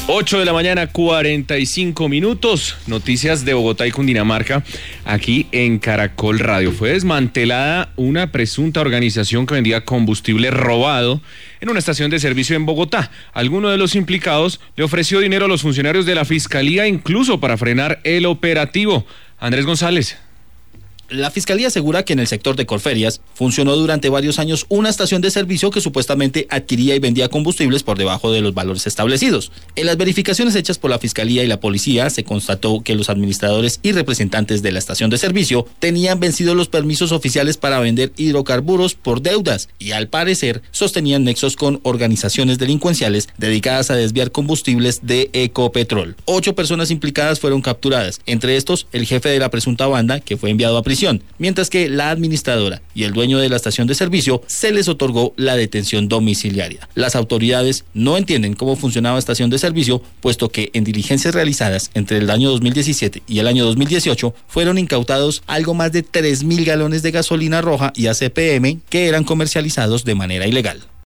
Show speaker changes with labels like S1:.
S1: 8 de la mañana, 45 minutos. Noticias de Bogotá y Cundinamarca, aquí en Caracol Radio. Fue desmantelada una presunta organización que vendía combustible robado en una estación de servicio en Bogotá. Alguno de los implicados le ofreció dinero a los funcionarios de la Fiscalía, incluso para frenar el operativo. Andrés González.
S2: La Fiscalía asegura que en el sector de Corferias funcionó durante varios años una estación de servicio que supuestamente adquiría y vendía combustibles por debajo de los valores establecidos. En las verificaciones hechas por la Fiscalía y la Policía se constató que los administradores y representantes de la estación de servicio tenían vencidos los permisos oficiales para vender hidrocarburos por deudas y al parecer sostenían nexos con organizaciones delincuenciales dedicadas a desviar combustibles de Ecopetrol. 8 personas implicadas fueron capturadas, entre estos el jefe de la presunta banda, que fue enviado a prisión, mientras que la administradora y el dueño de la estación de servicio se les otorgó la detención domiciliaria. Las autoridades no entienden cómo funcionaba la estación de servicio, puesto que en diligencias realizadas entre el año 2017 y el año 2018 fueron incautados algo más de 3.000 galones de gasolina roja y ACPM que eran comercializados de manera ilegal.